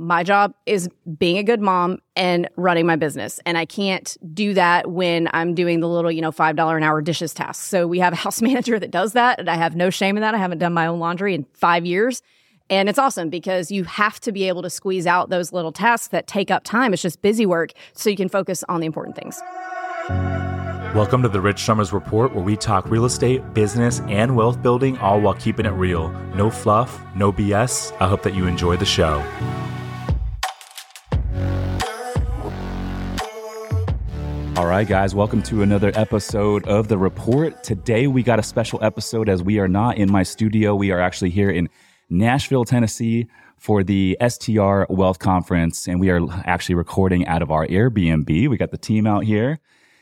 my job is being a good mom and running my business. And I can't do that when I'm doing the little, $5 an hour dishes tasks. So we have a house manager that does that. And I have no shame in that. I haven't done my own laundry in 5 years. And it's awesome because you have to be able to squeeze out those little tasks that take up time. It's just busy work so you can focus on the important things. Welcome to the Rich Summers Report, where we talk real estate, business, and wealth building, all while keeping it real. No fluff, no BS. I hope that you enjoy the show. All right, guys, welcome to another episode of The Report. Today, we got a special episode as we are not in my studio. We are actually here in Nashville, Tennessee for the STR Wealth Conference, and we are actually recording out of our Airbnb. We got the team out here.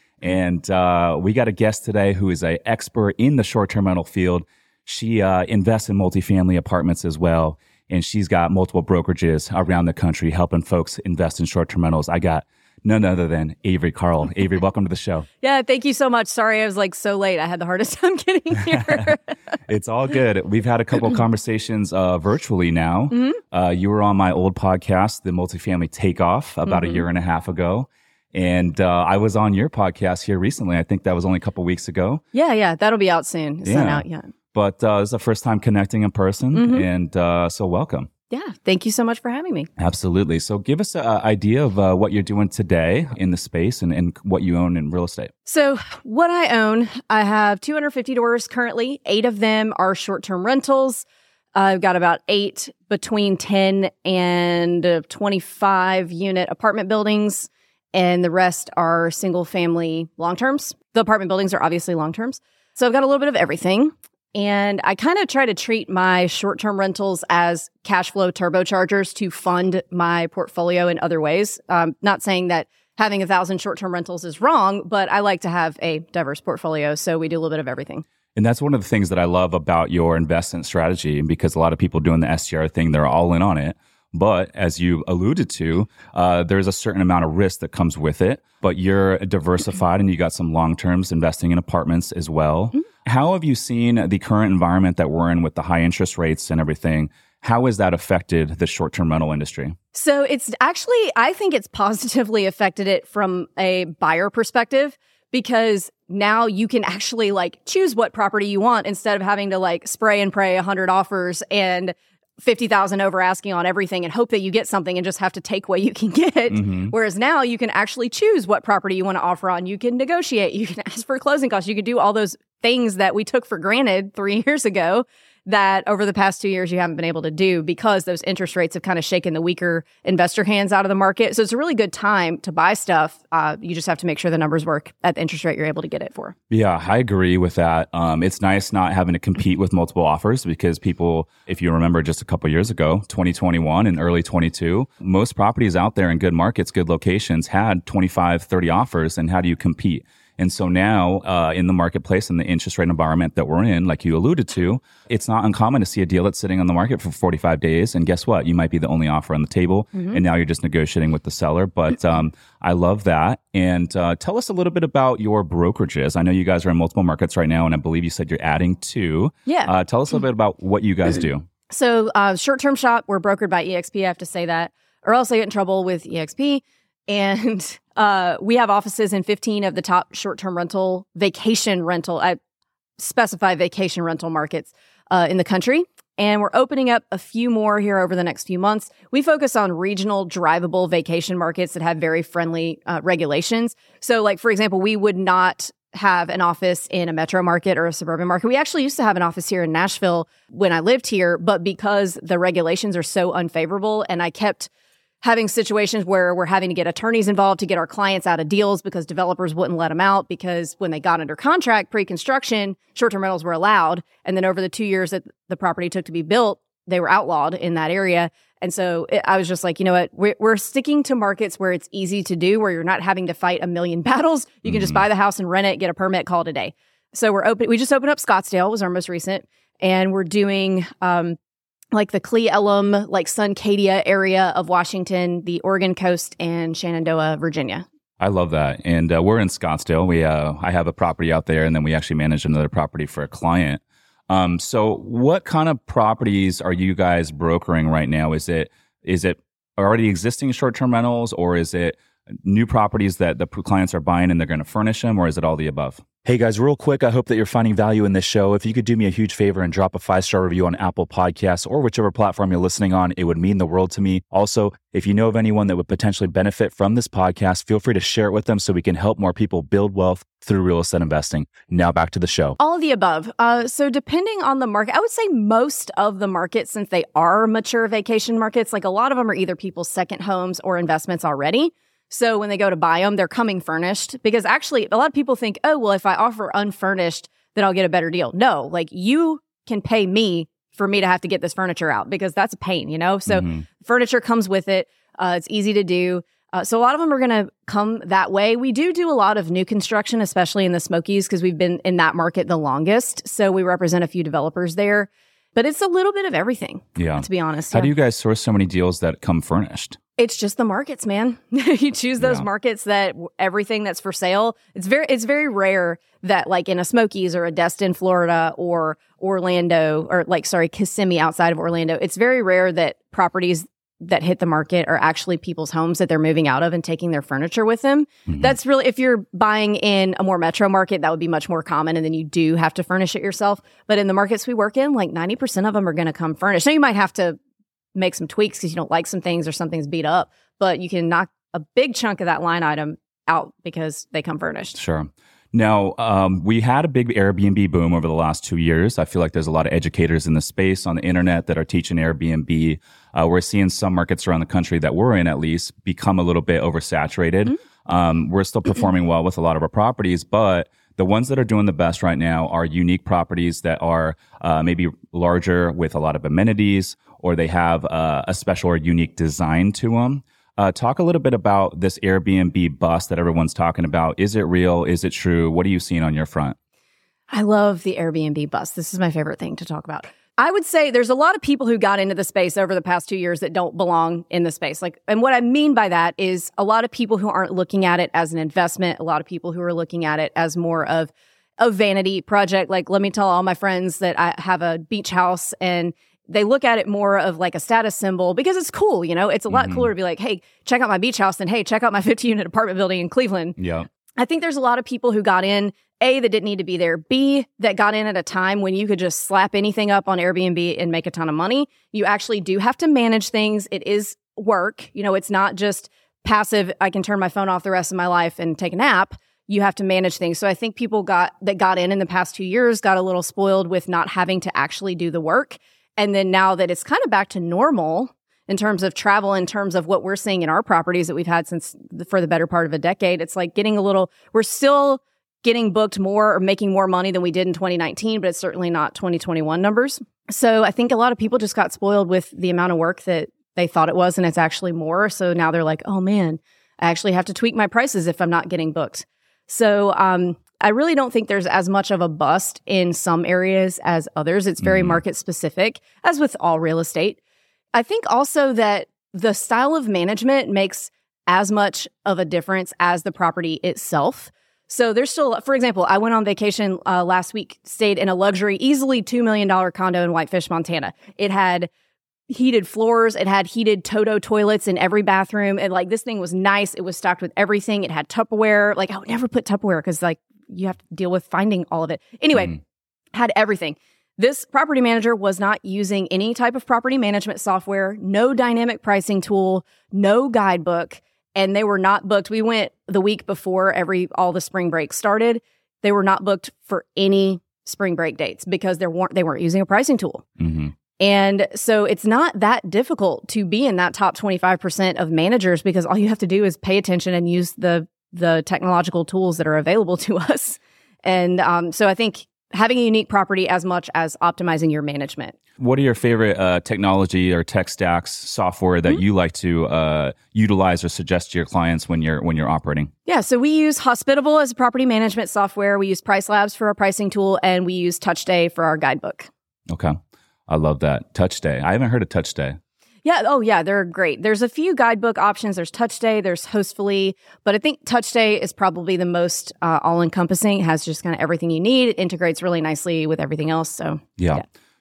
And we got a guest today who is an expert in the short-term rental field. She invests in multifamily apartments as well, and she's got multiple brokerages around the country helping folks invest in short-term rentals. I got none other than Avery Carl. Avery, welcome to the show. Yeah, thank you so much. Sorry I was so late. I had the hardest time getting here. It's all good. We've had a couple conversations virtually now. Mm-hmm. You were on my old podcast, The Multifamily Takeoff, about a year and a half ago. And I was on your podcast here recently. I think that was only a couple weeks ago. Yeah. That'll be out soon. It's not out yet. But it's the first time connecting in person. Mm-hmm. And so welcome. Yeah. Thank you so much for having me. Absolutely. So give us an idea of what you're doing today in the space and what you own in real estate. So what I own, I have 250 doors currently. 8 of them are short-term rentals. I've got about 8 between 10 and 25 unit apartment buildings. And the rest are single family long terms. The apartment buildings are obviously long terms. So I've got a little bit of everything. And I kind of try to treat my short-term rentals as cash flow turbochargers to fund my portfolio in other ways. Not saying that having 1,000 short-term rentals is wrong, but I like to have a diverse portfolio. So we do a little bit of everything. And that's one of the things that I love about your investment strategy, because a lot of people doing the STR thing, they're all in on it. But as you alluded to, there's a certain amount of risk that comes with it. But you're diversified and you got some long-terms investing in apartments as well. Mm-hmm. How have you seen the current environment that we're in with the high interest rates and everything? How has that affected the short-term rental industry? So it's actually, I think it's positively affected it from a buyer perspective, because now you can actually choose what property you want instead of having to spray and pray 100 offers and 50,000 over asking on everything and hope that you get something and just have to take what you can get. Mm-hmm. Whereas now you can actually choose what property you want to offer on. You can negotiate. You can ask for closing costs. You can do all those things that we took for granted 3 years ago that over the past 2 years you haven't been able to do because those interest rates have kind of shaken the weaker investor hands out of the market. So it's a really good time to buy stuff. You just have to make sure the numbers work at the interest rate you're able to get it for. Yeah, I agree with that. It's nice not having to compete with multiple offers, because people, if you remember just a couple of years ago, 2021 and early 22, most properties out there in good markets, good locations had 25, 30 offers. And how do you compete? And so now in the marketplace and the interest rate environment that we're in, like you alluded to, it's not uncommon to see a deal that's sitting on the market for 45 days. And guess what? You might be the only offer on the table. Mm-hmm. And now you're just negotiating with the seller. But I love that. And tell us a little bit about your brokerages. I know you guys are in multiple markets right now, and I believe you said you're adding 2. Yeah. Tell us a little bit about what you guys do. So short-term shop, we're brokered by EXP. I have to say that, or else I get in trouble with EXP. And we have offices in 15 of the top short-term rental, vacation rental, I specify vacation rental markets in the country. And we're opening up a few more here over the next few months. We focus on regional, drivable vacation markets that have very friendly regulations. So for example, we would not have an office in a metro market or a suburban market. We actually used to have an office here in Nashville when I lived here, but because the regulations are so unfavorable and I kept having situations where we're having to get attorneys involved to get our clients out of deals because developers wouldn't let them out, because when they got under contract pre-construction, short-term rentals were allowed. And then over the 2 years that the property took to be built, they were outlawed in that area. And so I was just you know what, we're sticking to markets where it's easy to do, where you're not having to fight a million battles. You can just buy the house and rent it, get a permit, call it a day. So we just opened up Scottsdale, was our most recent. And we're doing the Cle Elum, Suncadia area of Washington, the Oregon coast, and Shenandoah, Virginia. I love that. And we're in Scottsdale. I have a property out there, and then we actually manage another property for a client. So what kind of properties are you guys brokering right now? Is it already existing short-term rentals, or is it new properties that the clients are buying and they're going to furnish them, or is it all the above? Hey guys, real quick, I hope that you're finding value in this show. If you could do me a huge favor and drop a 5-star review on Apple Podcasts or whichever platform you're listening on, it would mean the world to me. Also, if you know of anyone that would potentially benefit from this podcast, feel free to share it with them so we can help more people build wealth through real estate investing. Now back to the show. All of the above. So depending on the market, I would say most of the markets, since they are mature vacation markets, like a lot of them are either people's second homes or investments already. So when they go to buy them, they're coming furnished, because actually a lot of people think, oh, well, if I offer unfurnished, then I'll get a better deal. No, like you can pay me for me to have to get this furniture out, because that's a pain, you know? So furniture comes with it. It's easy to do. So a lot of them are going to come that way. We do a lot of new construction, especially in the Smokies, because we've been in that market the longest. So we represent a few developers there. But it's a little bit of everything, to be honest. How do you guys source so many deals that come furnished? It's just the markets, man. You choose those markets that everything that's for sale. It's very rare that, like in a Smokies or a Destin, Florida, or Orlando, or Kissimmee outside of Orlando, it's very rare that properties that hit the market are actually people's homes that they're moving out of and taking their furniture with them. That's really, if you're buying in a more metro market, that would be much more common, and then you do have to furnish it yourself. But in the markets we work in, like 90% of them are going to come furnished. Now you might have to make some tweaks because you don't like some things or something's beat up, but you can knock a big chunk of that line item out because they come furnished. Sure. Now, we had a big Airbnb boom over the last 2 years. I feel like there's a lot of educators in the space on the internet that are teaching Airbnb. We're seeing some markets around the country that we're in, at least, become a little bit oversaturated. We're still performing well with a lot of our properties, but the ones that are doing the best right now are unique properties that are maybe larger with a lot of amenities, or they have a special or unique design to them. Talk a little bit about this Airbnb bust that everyone's talking about. Is it real? Is it true? What are you seeing on your front? I love the Airbnb bust. This is my favorite thing to talk about. I would say there's a lot of people who got into the space over the past 2 years that don't belong in the space. And what I mean by that is a lot of people who aren't looking at it as an investment, a lot of people who are looking at it as more of a vanity project. Like, let me tell all my friends that I have a beach house, and they look at it more of like a status symbol because it's cool, you know? It's a lot cooler to be like, hey, check out my beach house than, hey, check out my 50-unit apartment building in Cleveland. Yeah. I think there's a lot of people who got in, A, that didn't need to be there, B, that got in at a time when you could just slap anything up on Airbnb and make a ton of money. You actually do have to manage things. It is work. You know, it's not just passive, I can turn my phone off the rest of my life and take a nap. You have to manage things. So I think people got in the past 2 years got a little spoiled with not having to actually do the work. And then now that it's kind of back to normal in terms of travel, in terms of what we're seeing in our properties that we've had for the better part of a decade, it's like we're still getting booked more or making more money than we did in 2019, but it's certainly not 2021 numbers. So I think a lot of people just got spoiled with the amount of work that they thought it was, and it's actually more. So now they're like, oh man, I actually have to tweak my prices if I'm not getting booked. So I really don't think there's as much of a bust in some areas as others. It's very market specific, as with all real estate. I think also that the style of management makes as much of a difference as the property itself. So there's still, for example, I went on vacation last week, stayed in a luxury, easily $2 million condo in Whitefish, Montana. It had heated floors. It had heated Toto toilets in every bathroom. And like, this thing was nice. It was stocked with everything. It had Tupperware. Like, I would never put Tupperware because like you have to deal with finding all of it. Anyway, had everything. This property manager was not using any type of property management software, no dynamic pricing tool, no guidebook, and they were not booked. We went the week before all the spring break started. They were not booked for any spring break dates because they weren't using a pricing tool. And so it's not that difficult to be in that top 25% of managers because all you have to do is pay attention and use the technological tools that are available to us. And so I think having a unique property as much as optimizing your management. What are your favorite technology or tech stacks, software that you like to utilize or suggest to your clients when you're operating? Yeah, so we use Hospitable as a property management software. We use Price Labs for our pricing tool, and we use TouchStay for our guidebook. Okay. I love that. TouchStay. I haven't heard of TouchStay. Yeah. Oh, yeah. They're great. There's a few guidebook options. There's TouchStay. There's Hostfully. But I think TouchStay is probably the most all-encompassing. It has just kind of everything you need. It integrates really nicely with everything else. So, yeah.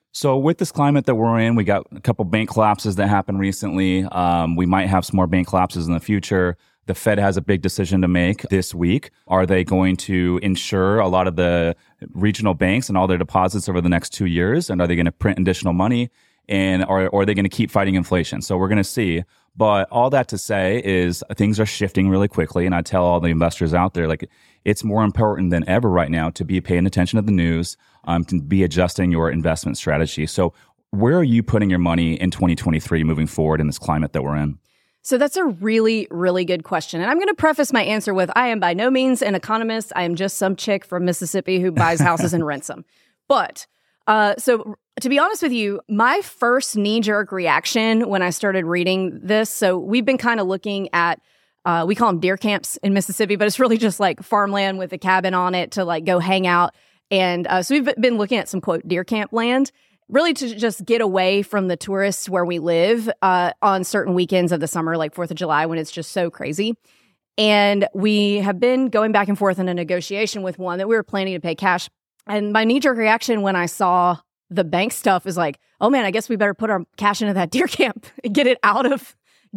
So with this climate that we're in, we got a couple bank collapses that happened recently. We might have some more bank collapses in the future. The Fed has a big decision to make this week. Are they going to insure a lot of the regional banks and all their deposits over the next 2 years? And are they going to print additional money? And or are they going to keep fighting inflation? So we're going to see. But all that to say is things are shifting really quickly. And I tell all the investors out there, like, it's more important than ever right now to be paying attention to the news, to be adjusting your investment strategy. So where are you putting your money in 2023 moving forward in this climate that we're in? So that's a really, really good question. And I'm going to preface my answer with, I am by no means an economist. I am just some chick from Mississippi who buys houses and rents them. But so to be honest with you, my first knee-jerk reaction when I started reading this, so we've been kind of looking at, we call them deer camps in Mississippi, but it's really just like farmland with a cabin on it to like go hang out. And so we've been looking at some, quote, deer camp land, really to just get away from the tourists where we live on certain weekends of the summer, like 4th of July, when it's just so crazy. And we have been going back and forth in a negotiation with one that we were planning to pay cash. And my knee-jerk reaction when I saw the bank stuff is like, oh man, I guess we better put our cash into that deer camp and get it out of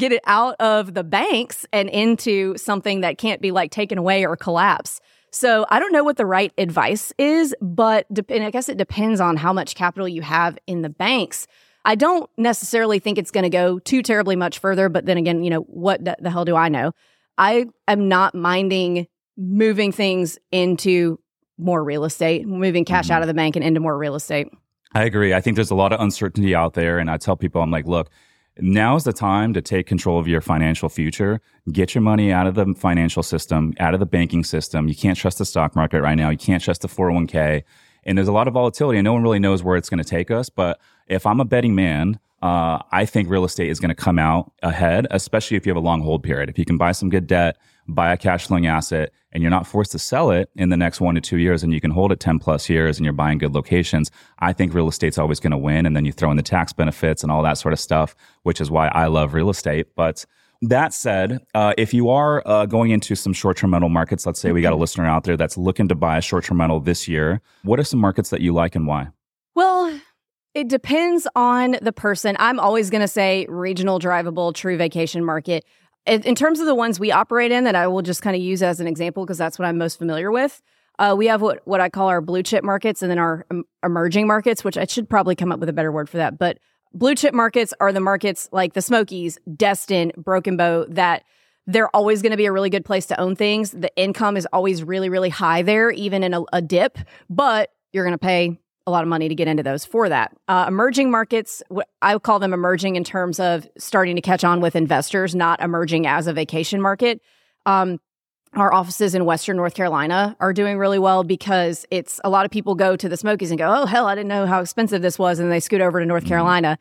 the banks and into something that can't be like taken away or collapse. So I don't know what the right advice is, but and I guess it depends on how much capital you have in the banks. I don't necessarily think it's going to go too terribly much further, but then again, what the hell do I know? I am not minding moving things into more real estate, moving cash out of the bank and into more real estate. I agree. I think there's a lot of uncertainty out there. And I tell people, I'm like, look, now's the time to take control of your financial future. Get your money out of the financial system, out of the banking system. You can't trust the stock market right now. You can't trust the 401k. And there's a lot of volatility and no one really knows where it's going to take us. But if I'm a betting man, I think real estate is going to come out ahead, especially if you have a long hold period. If you can buy some good debt, buy a cash flowing asset, and you're not forced to sell it in the next 1 to 2 years, and you can hold it 10 plus years and you're buying good locations, I think real estate's always going to win. And then you throw in the tax benefits and all that sort of stuff, which is why I love real estate. But that said, if you are going into some short-term rental markets, let's say we got a listener out there that's looking to buy a short-term rental this year, what are some markets that you like and why? Well, it depends on the person. I'm always going to say regional, drivable, true vacation market. In terms of the ones we operate in that I will just kind of use as an example because that's what I'm most familiar with, we have what I call our blue chip markets and then our emerging markets, which I should probably come up with a better word for that. But blue chip markets are the markets like the Smokies, Destin, Broken Bow, that they're always going to be a really good place to own things. The income is always really, really high there, even in a dip, but you're going to pay a lot of money to get into those for that. Emerging markets, I call them emerging in terms of starting to catch on with investors, not emerging as a vacation market. Our offices in Western North Carolina are doing really well because it's a lot of people go to the Smokies and go, oh, hell, I didn't know how expensive this was. And they scoot over to North Carolina.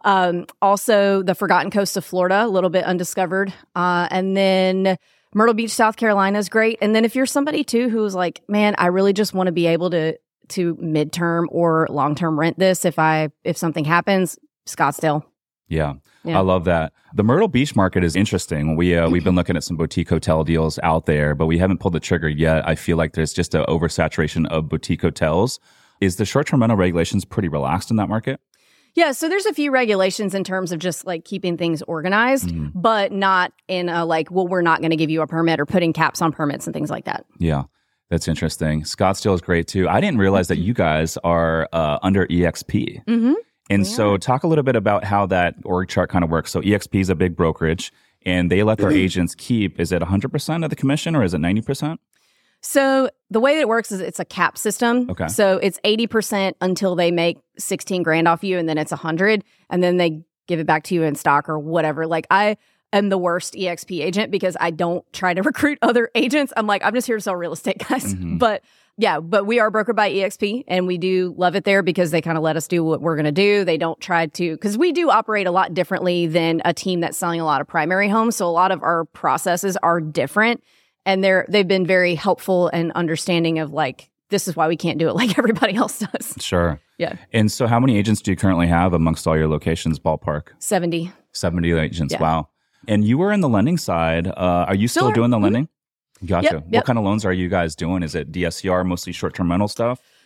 Also, the Forgotten Coast of Florida, a little bit undiscovered. And then Myrtle Beach, South Carolina is great. And then if you're somebody, too, who's like, man, I really just want to be able to midterm or long-term rent this if something happens, Scottsdale. Yeah, I love that. The Myrtle Beach market is interesting. We've been looking at some boutique hotel deals out there, but we haven't pulled the trigger yet. I feel like there's just an oversaturation of boutique hotels. Is the short-term rental regulations pretty relaxed in that market? Yeah, so there's a few regulations in terms of just like keeping things organized, but not in a like, well, we're not going to give you a permit or putting caps on permits and things like that. Yeah. That's interesting. Scottsdale is great too. I didn't realize that you guys are under EXP. Mm-hmm. And so talk a little bit about how that org chart kind of works. So EXP is a big brokerage and they let their agents keep, is it 100% of the commission or is it 90%? So the way that it works is it's a cap system. Okay. So it's 80% until they make 16 grand off you and then it's 100 and then they give it back to you in stock or whatever. Like I'm the worst EXP agent because I don't try to recruit other agents. I'm like, I'm just here to sell real estate, guys. Mm-hmm. But we are brokered by EXP and we do love it there because they kind of let us do what we're going to do. They don't try to, because we do operate a lot differently than a team that's selling a lot of primary homes. So a lot of our processes are different and they've been very helpful and understanding of like, this is why we can't do it like everybody else does. Sure. Yeah. And so how many agents do you currently have amongst all your locations, ballpark? 70. 70 agents. Yeah. Wow. And you were in the lending side. Are you still doing the lending? Gotcha. Yep. What kind of loans are you guys doing? Is it DSCR, mostly short-term rental stuff?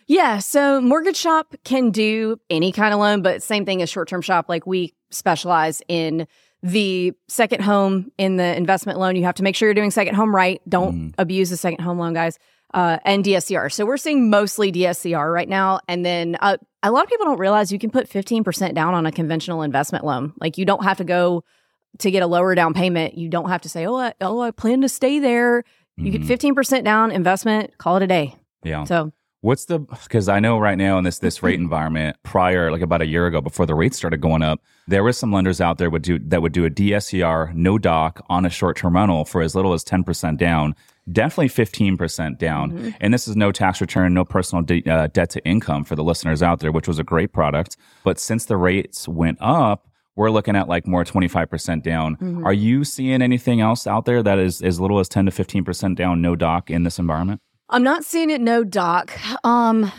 Yeah. So Mortgage Shop can do any kind of loan, but same thing as Short-Term Shop. Like we specialize in the second home in the investment loan. You have to make sure you're doing second home right. Don't abuse the second home loan, guys. And DSCR. So we're seeing mostly DSCR right now. And then a lot of people don't realize you can put 15% down on a conventional investment loan. Like you don't have to go to get a lower down payment. You don't have to say, I plan to stay there. You get 15% down investment, call it a day. Yeah. So because I know right now in this rate environment, prior, like about a year ago, before the rates started going up, there were some lenders out there would do a DSCR, no doc on a short-term rental for as little as 10% down, definitely 15% down. And this is no tax return, no personal debt to income for the listeners out there, which was a great product. But since the rates went up, we're looking at like more 25% down. Are you seeing anything else out there that is as little as 10 to 15% down, no doc in this environment? I'm not seeing it, no doc. The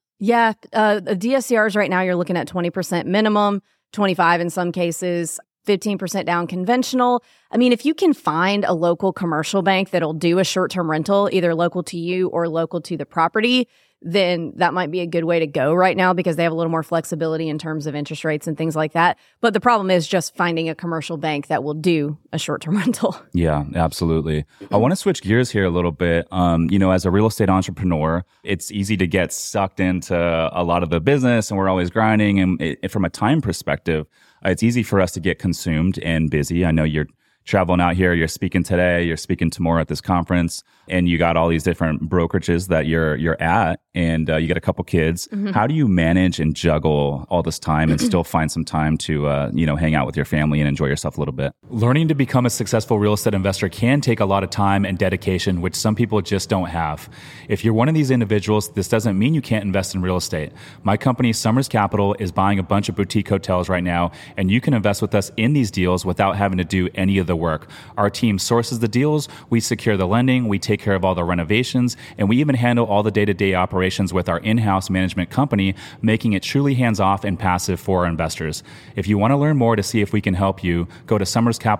DSCRs right now, you're looking at 20% minimum, 25 in some cases, 15% down conventional. I mean, if you can find a local commercial bank that'll do a short-term rental, either local to you or local to the property, then that might be a good way to go right now because they have a little more flexibility in terms of interest rates and things like that. But the problem is just finding a commercial bank that will do a short-term rental. Yeah, absolutely. I want to switch gears here a little bit. As a real estate entrepreneur, it's easy to get sucked into a lot of the business and we're always grinding. And from a time perspective, it's easy for us to get consumed and busy. I know you're traveling out here, you're speaking today, you're speaking tomorrow at this conference, and you got all these different brokerages that you're at, and you got a couple kids. How do you manage and juggle all this time and still find some time to hang out with your family and enjoy yourself a little bit? Learning to become a successful real estate investor can take a lot of time and dedication, which some people just don't have. If you're one of these individuals, this doesn't mean you can't invest in real estate. My company, Summers Capital, is buying a bunch of boutique hotels right now, and you can invest with us in these deals without having to do any of the work. Our team sources the deals, we secure the lending, we take care of all the renovations, and we even handle all the day-to-day operations with our in-house management company, making it truly hands-off and passive for our investors. If you want to learn more to see if we can help you, go to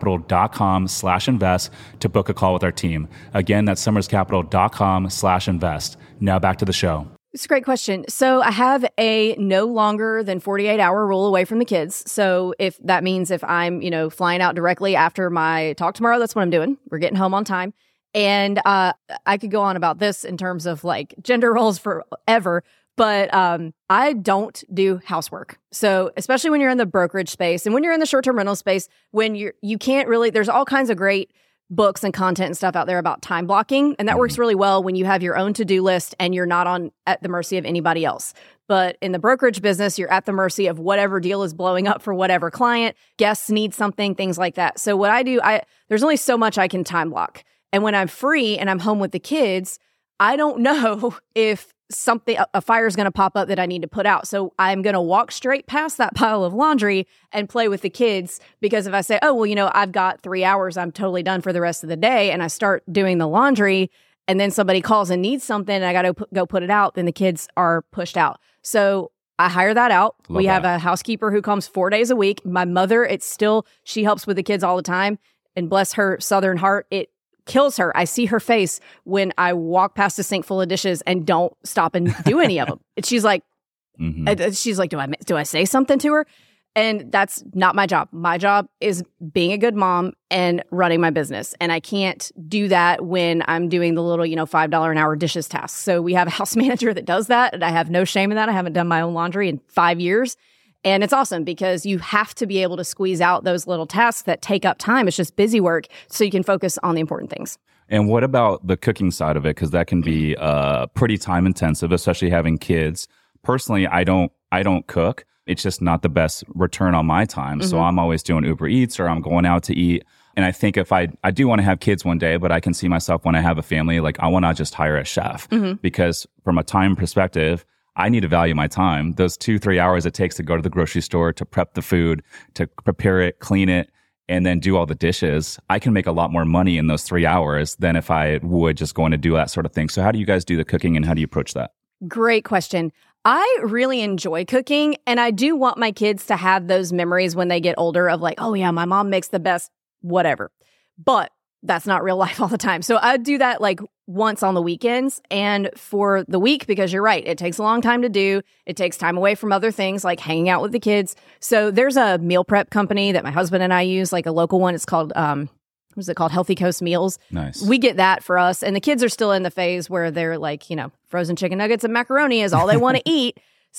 summerscapital.com/invest to book a call with our team. Again, that's summerscapital.com/invest. Now back to the show. It's a great question. So I have a no longer than 48-hour rule away from the kids. So if that means if I'm, flying out directly after my talk tomorrow, that's what I'm doing. We're getting home on time. And I could go on about this in terms of like gender roles forever, but I don't do housework. So especially when you're in the brokerage space and when you're in the short-term rental space, when you can't really, there's all kinds of great books and content and stuff out there about time blocking. And that works really well when you have your own to-do list and you're not at the mercy of anybody else. But in the brokerage business, you're at the mercy of whatever deal is blowing up for whatever client, guests need something, things like that. So what I do, there's only so much I can time block. And when I'm free and I'm home with the kids, I don't know if a fire is going to pop up that I need to put out. So I'm going to walk straight past that pile of laundry and play with the kids, because if I say, I've got 3 hours, I'm totally done for the rest of the day, and I start doing the laundry and then somebody calls and needs something and I got to go put it out, then the kids are pushed out. So I hire that out. We have a housekeeper who comes 4 days a week. My mother, she helps with the kids all the time, and bless her Southern heart, it kills her. I see her face when I walk past a sink full of dishes and don't stop and do any of them. She's like, do I say something to her? And that's not my job. My job is being a good mom and running my business. And I can't do that when I'm doing the little, $5 an hour dishes task. So we have a house manager that does that. And I have no shame in that. I haven't done my own laundry in 5 years. And it's awesome because you have to be able to squeeze out those little tasks that take up time. It's just busy work so you can focus on the important things. And what about the cooking side of it? Because that can be pretty time intensive, especially having kids. Personally, I don't cook. It's just not the best return on my time. So I'm always doing Uber Eats or I'm going out to eat. And I think if I do want to have kids one day, but I can see myself when I have a family, like I want to just hire a chef because from a time perspective, I need to value my time. Those 2-3 hours it takes to go to the grocery store, to prep the food, to prepare it, clean it, and then do all the dishes. I can make a lot more money in those 3 hours than if I would just going to do that sort of thing. So how do you guys do the cooking and how do you approach that? Great question. I really enjoy cooking, and I do want my kids to have those memories when they get older of like, oh yeah, my mom makes the best whatever. But that's not real life all the time. So I do that like once on the weekends and for the week, because you're right, it takes a long time to do. It takes time away from other things like hanging out with the kids. So there's a meal prep company that my husband and I use, like a local one. It's called, what's it called? Healthy Coast Meals. Nice. We get that for us. And the kids are still in the phase where they're like, frozen chicken nuggets and macaroni is all they want to eat.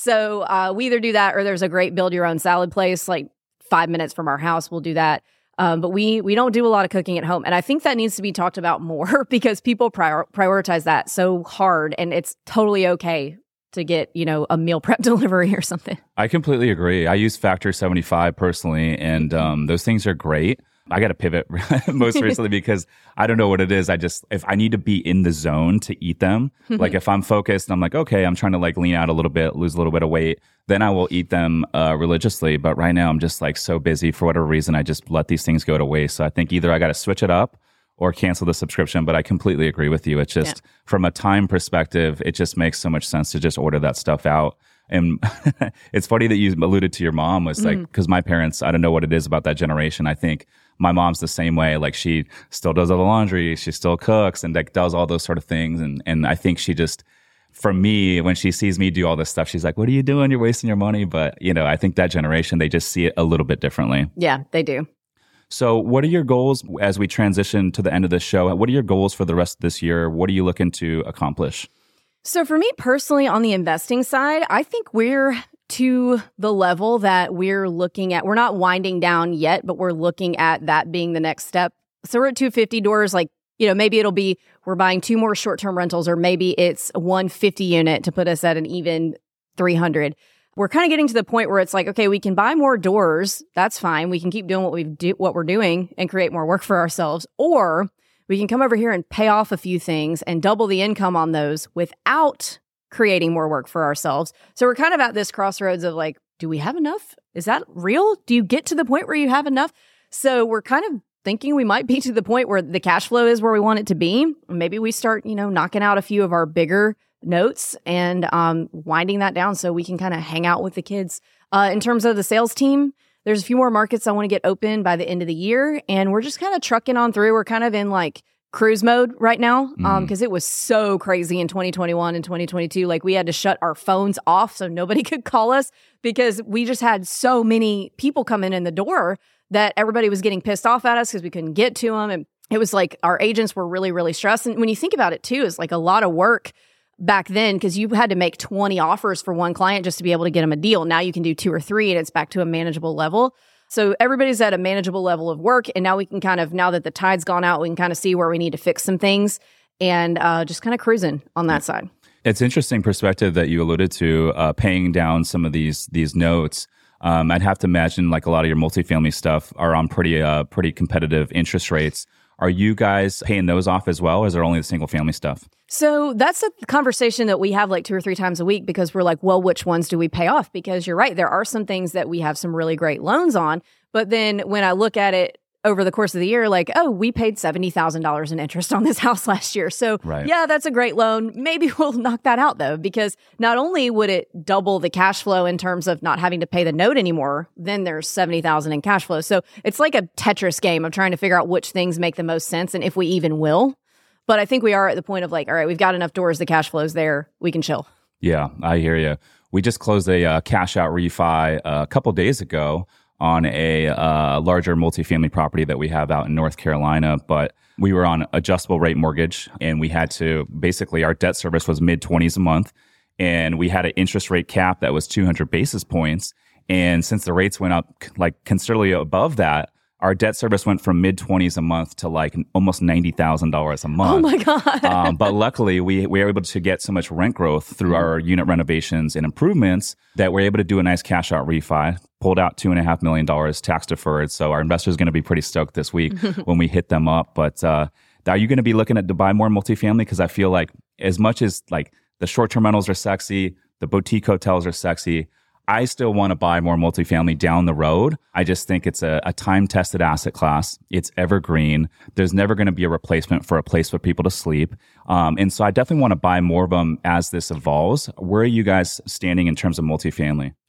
So we either do that or there's a great build your own salad place, like 5 minutes from our house. We'll do that. But we don't do a lot of cooking at home. And I think that needs to be talked about more because people prioritize that so hard. And it's totally okay to get, a meal prep delivery or something. I completely agree. I use Factor 75 personally, and those things are great. I got to pivot most recently because I don't know what it is. If I need to be in the zone to eat them, like if I'm focused and I'm like, okay, I'm trying to like lean out a little bit, lose a little bit of weight, then I will eat them religiously. But right now I'm just like so busy for whatever reason, I just let these things go to waste. So I think either I got to switch it up or cancel the subscription. But I completely agree with you. It's just from a time perspective, it just makes so much sense to just order that stuff out. And it's funny that you alluded to your mom was like, because my parents, I don't know what it is about that generation. I think my mom's the same way. Like she still does all the laundry, she still cooks and like does all those sort of things. And I think she just, for me, when she sees me do all this stuff, she's like, what are you doing? You're wasting your money. But, I think that generation, they just see it a little bit differently. Yeah, they do. So what are your goals as we transition to the end of this show? What are your goals for the rest of this year? What are you looking to accomplish? So for me personally, on the investing side, I think we're to the level that we're looking at. We're not winding down yet, but we're looking at that being the next step. So we're at 250 doors. Like, maybe it'll be we're buying 2 more short-term rentals, or maybe it's 150 unit to put us at an even 300. We're kind of getting to the point where it's like, okay, we can buy more doors. That's fine. We can keep doing what we're doing and create more work for ourselves. Or we can come over here and pay off a few things and double the income on those without creating more work for ourselves. So we're kind of at this crossroads of like, do we have enough? Is that real? Do you get to the point where you have enough? So we're kind of thinking we might be to the point where the cash flow is where we want it to be. Maybe we start, knocking out a few of our bigger notes and winding that down so we can kind of hang out with the kids. In terms of the sales team, there's a few more markets I want to get open by the end of the year. And we're just kind of trucking on through. We're kind of in like cruise mode right now because it was so crazy in 2021 and 2022. Like we had to shut our phones off so nobody could call us because we just had so many people come in the door that everybody was getting pissed off at us because we couldn't get to them. And it was like our agents were really, really stressed. And when you think about it too, it's like a lot of work back then because you had to make 20 offers for one client just to be able to get them a deal. Now you can do 2 or 3 and it's back to a manageable level. So everybody's at a manageable level of work. And now we can now that the tide's gone out, we can kind of see where we need to fix some things and just kind of cruising on that side. It's interesting perspective that you alluded to, paying down some of these notes. I'd have to imagine like a lot of your multifamily stuff are on pretty competitive interest rates. Are you guys paying those off as well, or is there only the single family stuff? So that's a conversation that we have like 2 or 3 times a week because we're like, well, which ones do we pay off? Because you're right, there are some things that we have some really great loans on. But then when I look at it over the course of the year, like, oh, we paid $70,000 in interest on this house last year. So yeah, that's a great loan. Maybe we'll knock that out though, because not only would it double the cash flow in terms of not having to pay the note anymore, then there's $70,000 in cash flow. So it's like a Tetris game of trying to figure out which things make the most sense and if we even will. But I think we are at the point of like, all right, we've got enough doors, the cash flow's there, we can chill. Yeah, I hear you. We just closed a cash out refi a couple days ago on a larger multifamily property that we have out in North Carolina, but we were on adjustable rate mortgage and we had to, basically our debt service was mid-20s a month and we had an interest rate cap that was 200 basis points. And since the rates went up like considerably above that, our debt service went from mid-20s a month to like almost $90,000 a month. Oh my God. But luckily, we were able to get so much rent growth through our unit renovations and improvements that we're able to do a nice cash out refi, pulled out $2.5 million tax deferred. So our investors are going to be pretty stoked this week when we hit them up. But are you going to be looking to buy more multifamily? Because I feel like as much as like the short-term rentals are sexy, the boutique hotels are sexy, I still want to buy more multifamily down the road. I just think it's a time-tested asset class. It's evergreen. There's never going to be a replacement for a place for people to sleep. And so I definitely want to buy more of them as this evolves. Where are you guys standing in terms of multifamily?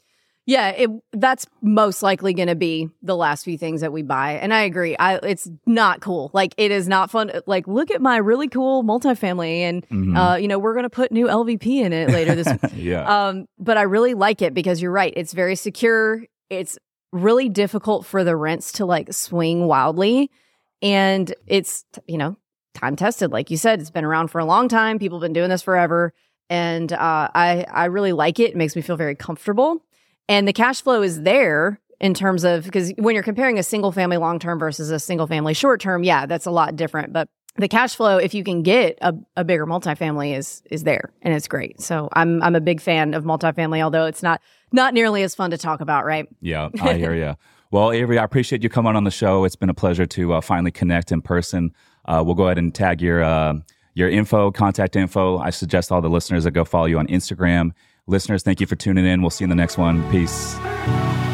Yeah, that's most likely going to be the last few things that we buy. And I agree. It's not cool. Like, it is not fun. Like, look at my really cool multifamily. And, we're going to put new LVP in it later this week. Yeah. But I really like it because you're right. It's very secure. It's really difficult for the rents to like swing wildly. And it's, time tested. Like you said, it's been around for a long time. People have been doing this forever. And I really like it. It makes me feel very comfortable. And the cash flow is there in terms of, because when you're comparing a single family long-term versus a single family short-term, yeah, that's a lot different. But the cash flow, if you can get a bigger multifamily, is there, and it's great. So I'm a big fan of multifamily, although it's not nearly as fun to talk about, right? Yeah, I hear you. Well, Avery, I appreciate you coming on the show. It's been a pleasure to finally connect in person. We'll go ahead and tag your info, contact info. I suggest all the listeners that go follow you on Instagram. Listeners, thank you for tuning in. We'll see you in the next one. Peace.